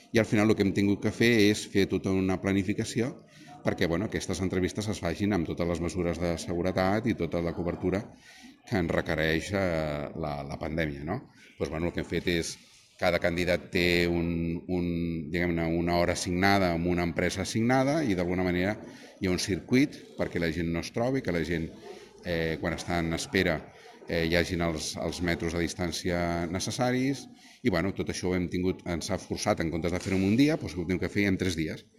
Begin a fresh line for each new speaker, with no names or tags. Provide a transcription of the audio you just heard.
i al final el que hem tingut que fer és fer tota una planificació perquè aquestes entrevistes es facin amb totes les mesures de seguretat i tota la cobertura que ens requereix la pandèmia. No? El que hem fet és cada candidat té una hora assignada amb una empresa assignada i d'alguna manera hi ha un circuit perquè la gent no es trobi, que la gent quan està en espera hi hagin els metros de distància necessaris i tot això ens ha forçat, en comptes de fer-ho en un dia, ho hem de fer en 3 dies.